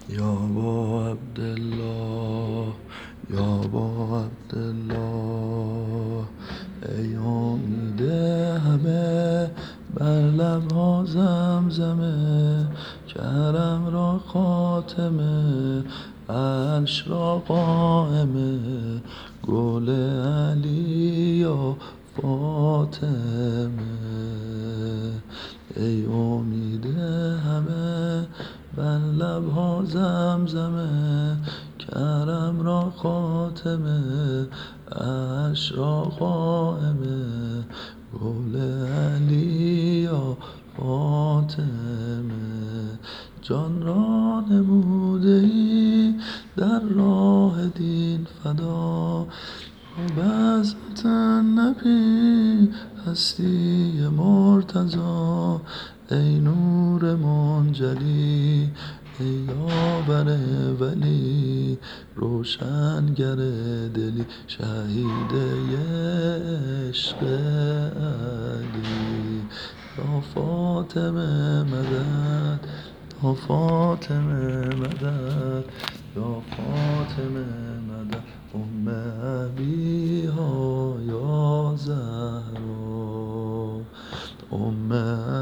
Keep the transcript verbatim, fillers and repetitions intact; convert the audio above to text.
یا با عبدالله یا با عبدالله، ای امید همه بر لبها زمزمه، کرم را خاتمه عرش را قائمه، گل علی و فاطمه. ای امید همه بر لبها زمزمه، کرم را خاتمه عرش را قائمه، گل علی و فاطمه. جان را نموده ای در راه دین فدا، بذمت النبی هستی مرتضا. ای نور منجلی ای یاور ولی، روشنگر دلی شهید عشق علی. یا فاطمه مدد یا فاطمه مدد یا فاطمه مدد، ام ابیها یا زهرا، ام